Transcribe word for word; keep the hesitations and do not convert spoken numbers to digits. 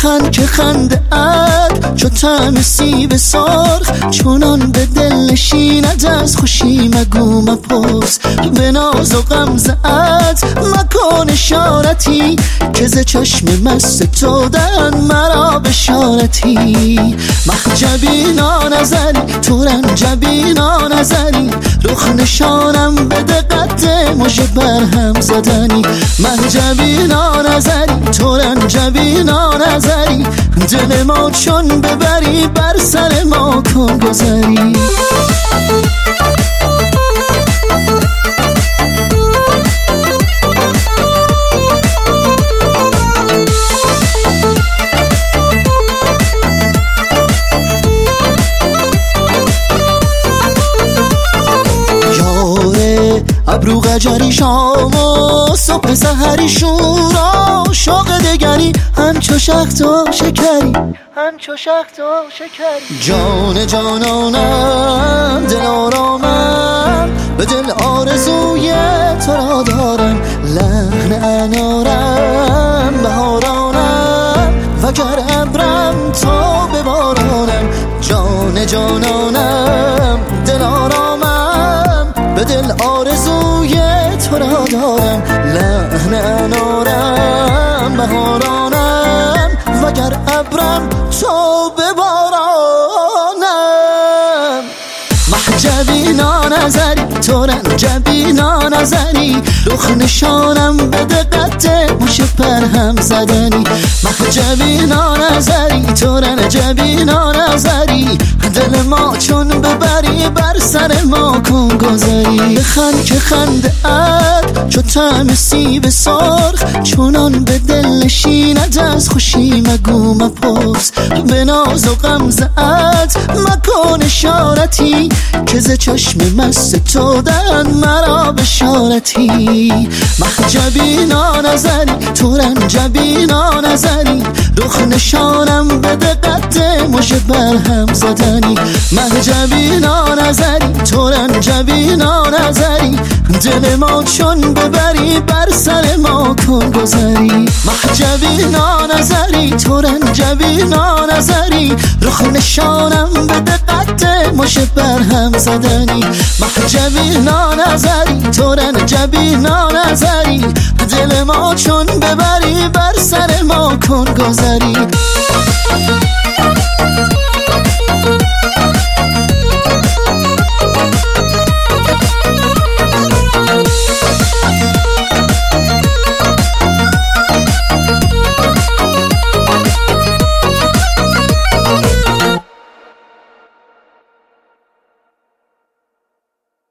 بخند که خنده ات چو طعم سیب سرخ، چونان به دل نشیند از خوشی مگو مپرس. به ناز و غمزه ات مکن اشارتی، که ز چشم مست تو دهن مرا بشارتی. محجبی نانظری تو رنجبی نانظری، رخ نشانم به دقت مژه برهم زدنی. محجبی نانظری تو رنجبی نانظری، دل ما چون ببری بر سر ما کن گذری. ابرو قجری شام و صبح سحری شورا، شوق دگری همچو شخت و شکری، همچو شخت و شکری. جان جانانم دل آرامم، به دل آرزوی تو را دارم. لحن انارم بهارانم، وگر ابرم تو ببارانم. جان جانانم دل آرامم، به دل آرزوی تو را دارم. لحن انارم بهارانم، وگر ابرم تو ببارانم. محجبی نانظری تو رنجبی نانظری، رخ نشانم به دقت مژه برهم زدنی. محجبی نانظری تو رنجبی نانظری، دل ما چون ببری بر سر ما کن گذری. بخند که خنده ات چو طعم سیب سرخ، چونان به دل نشیند از خوشی مگو مپرس. به ناز و غمزه ات مکن اشارتی، که ز چشم مست تو دهن مرا بشارتی. محجبی نانظری تو رنجبی نانظری، رخ نشانم به دقت مژه برهم زدنی. محجبی نانظری تو رنجبی نانظری، دل ما چون ببری بر سر ما کن گذری. محجبی نانظری تو رنجبی نانظری، رخ نشانم به دقت مژه برهم زدنی. محجبی نانظری تو رنجبی نانظری، دل ما چون ببری بر سر ما کن گذری.